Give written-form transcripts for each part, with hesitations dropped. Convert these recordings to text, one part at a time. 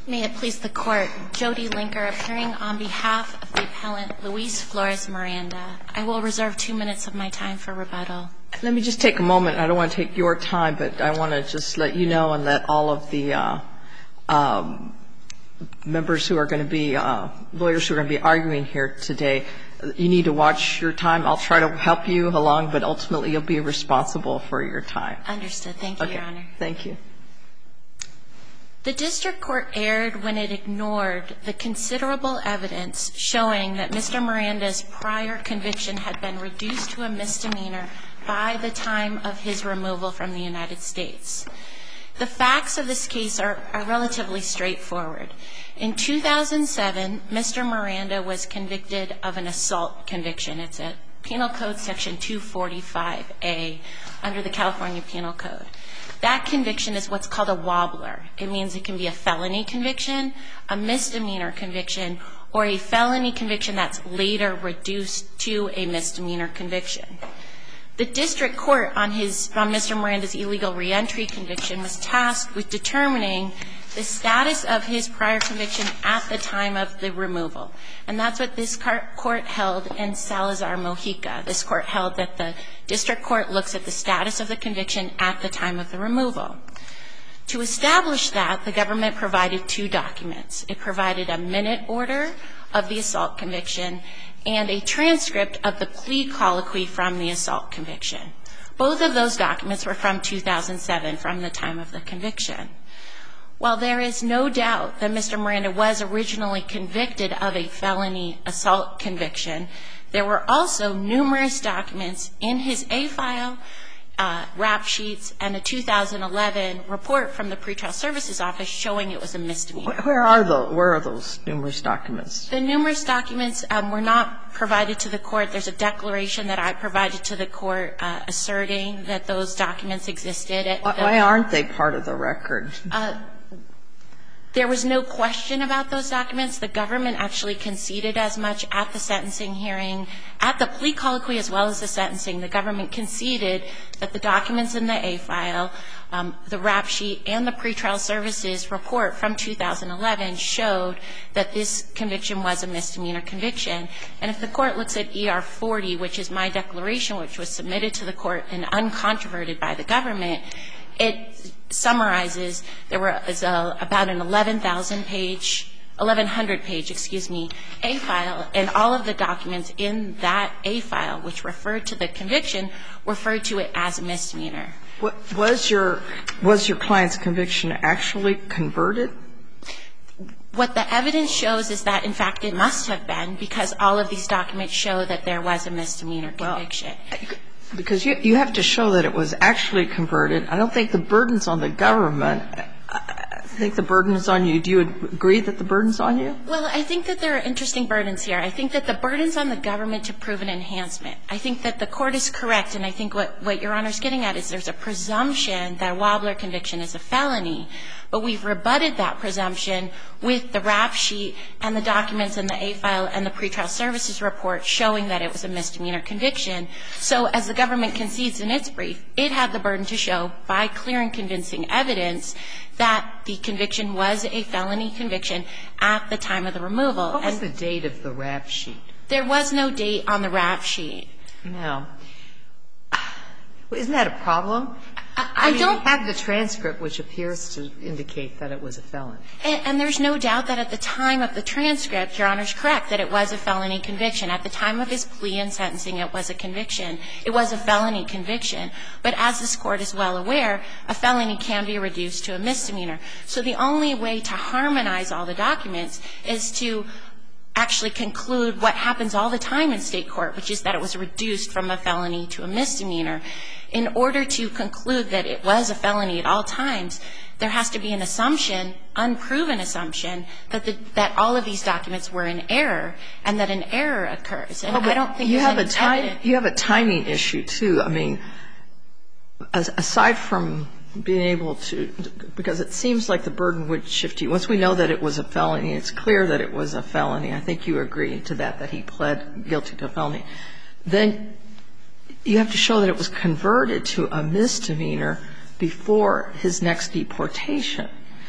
May it please the Court, Jody Linker appearing on behalf of the appellant Luis Flores-Miranda. I will reserve 2 minutes of my time for rebuttal. Let me just take a moment. I don't want to take your time, but I want to just let you know and let all of the members who are going to be, lawyers who are going to be arguing here today, you need to watch your time. I'll try to help you along, but ultimately you'll be responsible for your time. Understood. Thank you, Your Honor. Thank you. The district court erred when it ignored the considerable evidence showing that Mr. Miranda's prior conviction had been reduced to a misdemeanor by the time of his removal from the United States. The facts of this case are relatively straightforward. In 2007, Mr. Miranda was convicted of an assault conviction. It's a Penal Code Section 245A under the California Penal Code. That conviction is what's called a wobbler. It means it can be a felony conviction, a misdemeanor conviction, or a felony conviction that's later reduced to a misdemeanor conviction. The district court on Mr. Miranda's illegal reentry conviction was tasked with determining the status of his prior conviction at the time of the removal. And that's what this court held in Salazar-Mojica. This court held that the district court looks at the status of the conviction at the time of the removal. To establish that, the government provided 2 documents. It provided a minute order of the assault conviction and a transcript of the plea colloquy from the assault conviction. Both of those documents were from 2007, from the time of the conviction. While there is no doubt that Mr. Miranda was originally convicted of a felony assault conviction, there were also numerous documents in his A file, rap sheets, and a 2011 report from the Pretrial Services Office showing it was a misdemeanor. Where are those numerous documents? The numerous documents were not provided to the court. There's a declaration that I provided to the court asserting that those documents existed. Why aren't they part of the record? There was no question about those documents. The government actually conceded as much at the sentencing hearing. At the plea colloquy as well as the sentencing, the government conceded that the documents in the A file, the rap sheet, and the Pretrial Services report from 2011 showed that this conviction was a misdemeanor conviction. And if the court looks at ER 40, which is my declaration, which was submitted to the court and uncontroverted by the government, it summarizes there was about an 1,100-page, A file, and all of the documents in that A file, which referred to the conviction, referred to it as a misdemeanor. Was your client's conviction actually converted? What the evidence shows is that, in fact, it must have been, because all of these documents show that there was a misdemeanor conviction. Well, because you have to show that it was actually converted. I don't think the burden's on the government. I think the burden is on you. Do you agree that the burden's on you? Well, I think that there are interesting burdens here. I think that the burden's on the government to prove an enhancement. I think that the court is correct, and I think what Your Honor's getting at is there's a presumption that a wobbler conviction is a felony, but we've rebutted that presumption with the rap sheet and the documents in the A file and the Pretrial Services report showing that it was a misdemeanor conviction. So as the government concedes in its brief, it had the burden to show by clear and convincing evidence that the conviction was a felony conviction at the time of the removal. What was the date of the rap sheet? There was no date on the rap sheet. No. Isn't that a problem? I don't. You have the transcript, which appears to indicate that it was a felony. And there's no doubt that at the time of the transcript, Your Honor's correct, that it was a felony conviction. At the time of his plea and sentencing, it was a conviction. It was a felony conviction. But as this Court is well aware, a felony can be reduced to a misdemeanor. So the only way to harmonize all the documents is to actually conclude what happens all the time in State court, which is that it was reduced from a felony to a misdemeanor. In order to conclude that it was a felony at all times, there has to be an assumption, unproven assumption, that all of these documents were in error and that an error occurs. And I don't think there's any evidence. You have a timing issue, too. I mean, aside from being able to, because it seems like the burden would shift to you. Once we know that it was a felony, it's clear that it was a felony. I think you agree to that he pled guilty to a felony. Then you have to show that it was converted to a misdemeanor before his next deportation.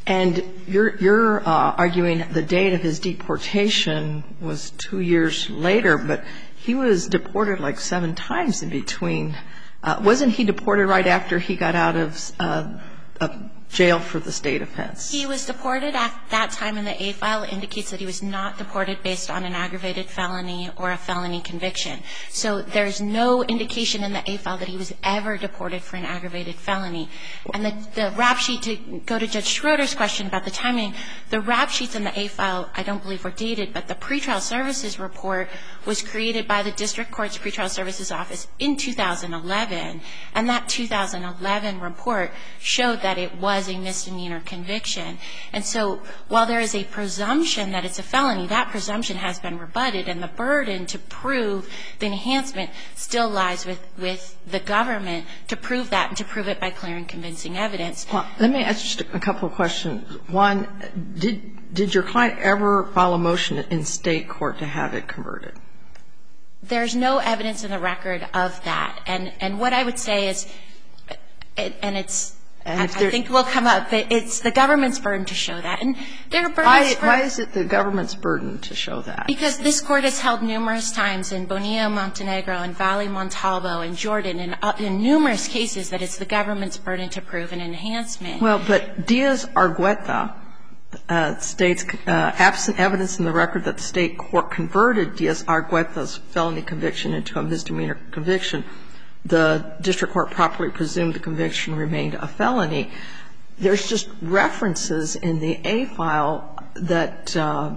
And you're arguing the date of his deportation was 2 years later, but he was deported like 7 times in between. Wasn't he deported right after he got out of jail for the state offense? He was deported at that time, and the A file indicates that he was not deported based on an aggravated felony or a felony conviction. So there's no indication in the A file that he was ever deported for an aggravated felony. And the rap sheet, to go to Judge Schroeder's question about the timing, the rap sheets in the A file I don't believe were dated, but the pretrial services report was created by the district court's pretrial services office in 2011, and that 2011 report showed that it was a misdemeanor conviction. And so while there is a presumption that it's a felony, that presumption has been rebutted, and the burden to prove the enhancement still lies with the government to prove that and to prove it by clear and convincing evidence. Well, let me ask just a couple of questions. One, did your client ever file a motion in state court to have it converted? There's no evidence in the record of that. And what I would say is, and it's, I think will come up, but it's the government's burden to show that. And their burden is why is it the government's burden to show that? Because this Court has held numerous times in Bonilla, Montenegro, and Valle Montalvo, and Jordan, in numerous cases that it's the government's burden to prove an enhancement. Well, but Diaz-Argueta states, absent evidence in the record that the state court converted Diaz-Argueta's felony conviction into a misdemeanor conviction, the district court properly presumed the conviction remained a felony. There's just references in the A file that,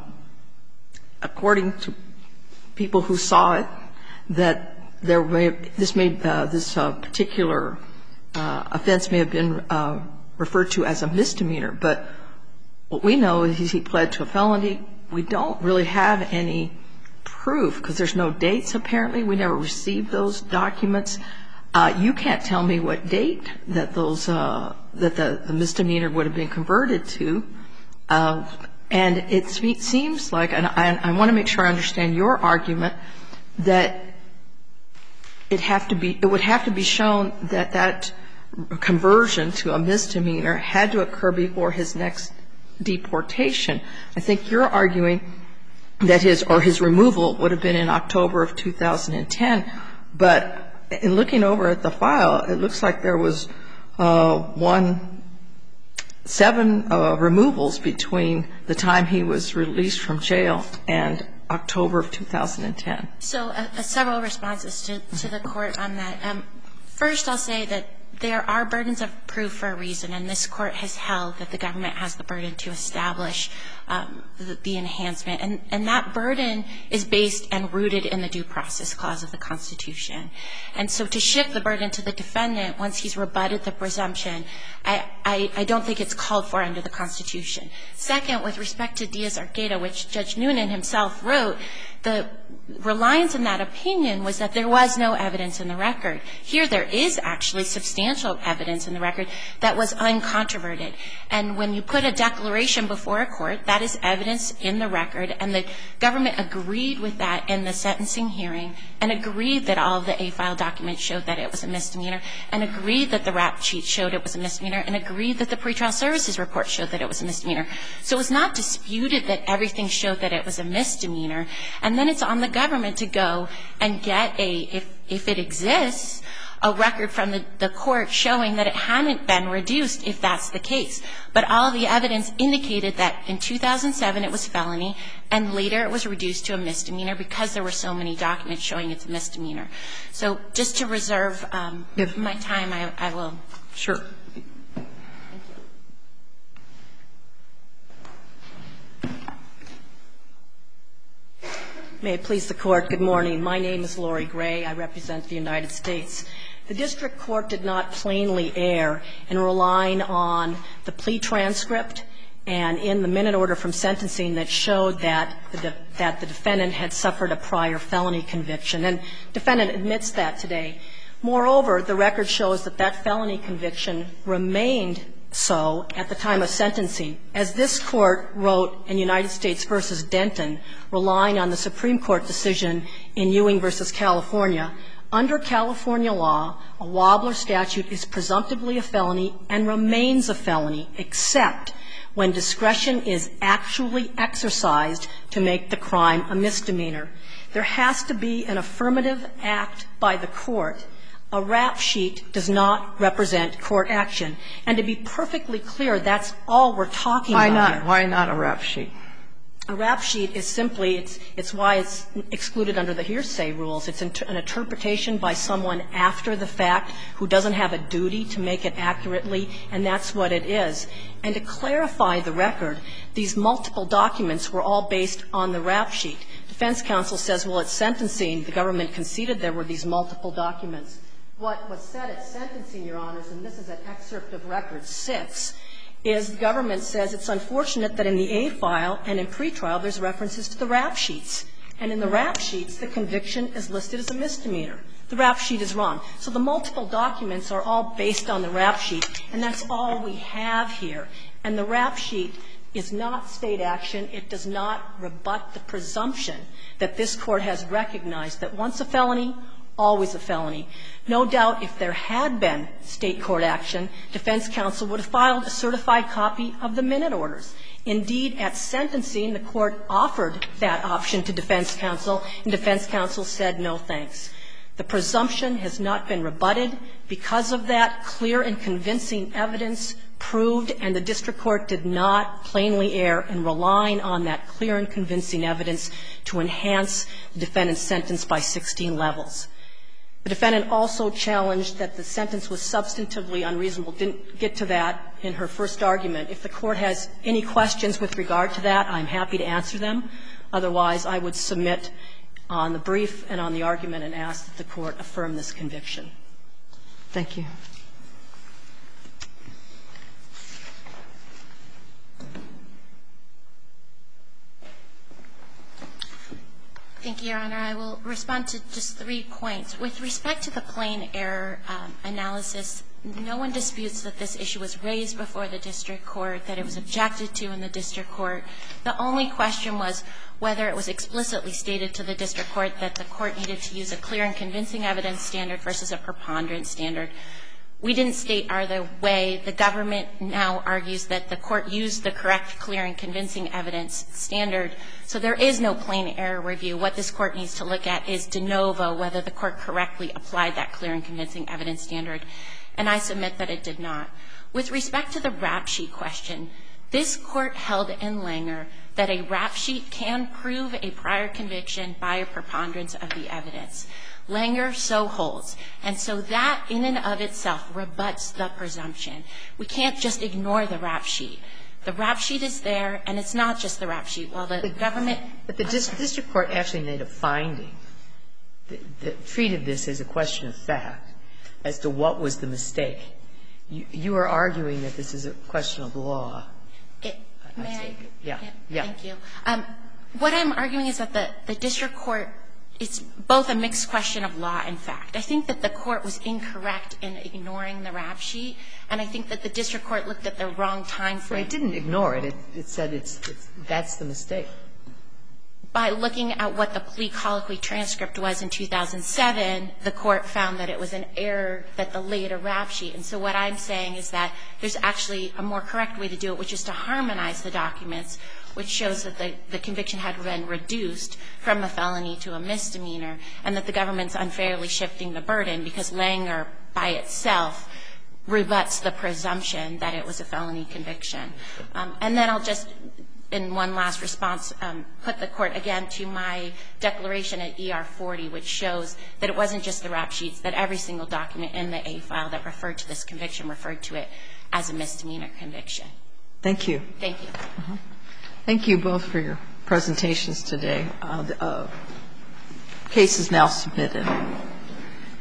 according to people who saw it, that this particular offense may have been referred to as a misdemeanor. But what we know is he pled to a felony. We don't really have any proof, because there's no dates, apparently. We never received those documents. You can't tell me what date that those that the misdemeanor would have been converted to. And it seems like, and I want to make sure I understand your argument, that it would have to be shown that that conversion to a misdemeanor had to occur before his next deportation. I think you're arguing that his removal would have been in October of 2010. But in looking over at the file, it looks like there was 7 removals between the time he was released from jail and October of 2010. So several responses to the Court on that. First, I'll say that there are burdens of proof for a reason, and this Court has held that the government has the burden to establish the enhancement. And that burden is based and rooted in the Due Process Clause of the Constitution. And so to shift the burden to the defendant once he's rebutted the presumption, I don't think it's called for under the Constitution. Second, with respect to Diaz-Argueta, which Judge Noonan himself wrote, the reliance in that opinion was that there was no evidence in the record. Here there is actually substantial evidence in the record that was uncontroverted. And when you put a declaration before a court, that is evidence in the record, and the government agreed with that in the sentencing hearing and agreed that all of the A-file documents showed that it was a misdemeanor, and agreed that the rap sheet showed it was a misdemeanor, and agreed that the pretrial services report showed that it was a misdemeanor. So it was not disputed that everything showed that it was a misdemeanor. And then it's on the government to go and get if it exists, a record from the court showing that it hadn't been reduced if that's the case. But all of the evidence indicated that in 2007 it was felony, and later it was reduced to a misdemeanor because there were so many documents showing it's a misdemeanor. So just to reserve my time, I will. Sure. May it please the Court. Good morning. My name is Lori Gray. I represent the United States. The district court did not plainly err in relying on the plea transcript and in the minute order from sentencing that showed that the defendant had suffered a prior felony conviction. And the defendant admits that today. Moreover, the record shows that that felony conviction remained so at the time of sentencing. As this Court wrote in United States v. Denton, relying on the Supreme Court decision in Ewing v. California, under California law, a wobbler statute is presumptively a felony and remains a felony except when discretion is actually exercised to make the crime a misdemeanor. There has to be an affirmative act by the court. A rap sheet does not represent court action. And to be perfectly clear, that's all we're talking about here. Why not a rap sheet? A rap sheet is simply, it's why it's excluded under the hearsay rules. It's an interpretation by someone after the fact who doesn't have a duty to make it accurately, and that's what it is. And to clarify the record, these multiple documents were all based on the rap sheet. Defense counsel says, well, at sentencing, the government conceded there were these multiple documents. What was said at sentencing, Your Honors, and this is an excerpt of Record 6, is the government says it's unfortunate that in the A file and in pretrial there's references to the rap sheets. And in the rap sheets, the conviction is listed as a misdemeanor. The rap sheet is wrong. So the multiple documents are all based on the rap sheet, and that's all we have here. And the rap sheet is not State action. It does not rebut the presumption that this Court has recognized that once a felony, always a felony. No doubt if there had been State court action, defense counsel would have filed a certified copy of the minute orders. Indeed, at sentencing, the Court offered that option to defense counsel, and defense counsel said no thanks. The presumption has not been rebutted. Because of that, clear and convincing evidence proved, and the district court did not plainly err in relying on that clear and convincing evidence to enhance the defendant's sentence by 16 levels. The defendant also challenged that the sentence was substantively unreasonable. Didn't get to that in her first argument. If the Court has any questions with regard to that, I'm happy to answer them. Otherwise, I would submit on the brief and on the argument and ask that the Court affirm this conviction. Thank you. Thank you, Your Honor. I will respond to just 3 points. With respect to the plain error analysis, no one disputes that this issue was raised before the district court, that it was objected to in the district court. The only question was whether it was explicitly stated to the district court that the court needed to use a clear and convincing evidence standard versus a preponderance standard. We didn't state either way. The government now argues that the court used the correct clear and convincing evidence standard. So there is no plain error review. What this Court needs to look at is de novo, whether the court correctly applied that clear and convincing evidence standard. And I submit that it did not. With respect to the rap sheet question, this Court held in Langer that a rap sheet can prove a prior conviction by a preponderance of the evidence. Langer so holds. And so that in and of itself rebuts the presumption. We can't just ignore the rap sheet. The rap sheet is there, and it's not just the rap sheet. While the government – But the district court actually made a finding that treated this as a question of fact as to what was the mistake. You are arguing that this is a question of law. May I? Yeah. Thank you. What I'm arguing is that the district court, it's both a mixed question of law and fact. I think that the court was incorrect in ignoring the rap sheet, and I think that the district court looked at the wrong time frame. Well, it didn't ignore it. It said that's the mistake. By looking at what the plea colloquy transcript was in 2007, the court found that it was an error that the later rap sheet. And so what I'm saying is that there's actually a more correct way to do it, which is to harmonize the documents, which shows that the conviction had been reduced from a felony to a misdemeanor, and that the government's unfairly shifting the burden because Langer by itself rebuts the presumption that it was a felony conviction. And then I'll just, in one last response, put the court again to my declaration at ER 40, which shows that it wasn't just the rap sheets, that every single document in the A file that referred to this conviction referred to it as a misdemeanor conviction. Thank you. Thank you. Thank you both for your presentations today. The case is now submitted.